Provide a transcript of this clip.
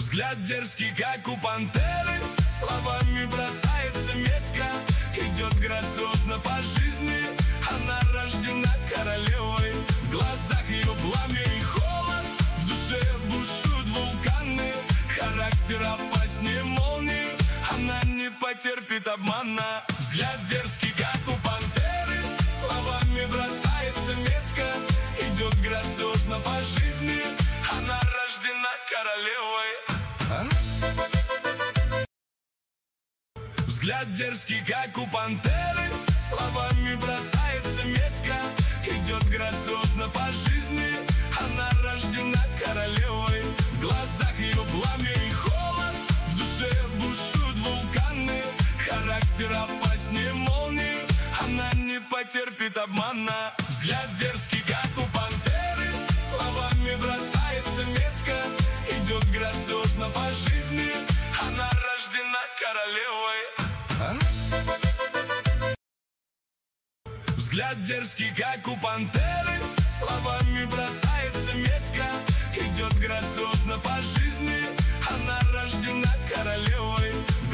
Взгляд дерзкий, как у пантеры, словами бросается метко, идет грациозно по жизни. Она рождена королевой, в глазах ее пламя и холод, в душе бушуют вулканы, характер опаснее молнии, она не потерпит обмана. Взгляд дерзкий, как у пантеры, словами бросается метко, идет грациозно по жизни. Она рождена королевой. Взгляд дерзкий, как у пантеры, словами бросается метко, идет грациозно по жизни. Она рождена королевой, в глазах ее пламя и холод, в душе бушуют вулканы, характер опаснее молнии, она не потерпит обмана. Взгляд дерзкий, как у пантеры, словами бросается метко, идет грациозно по жизни. Она рождена королевой. Взгляд дерзкий, как у пантеры, словами бросается метко, идет грациозно по жизни.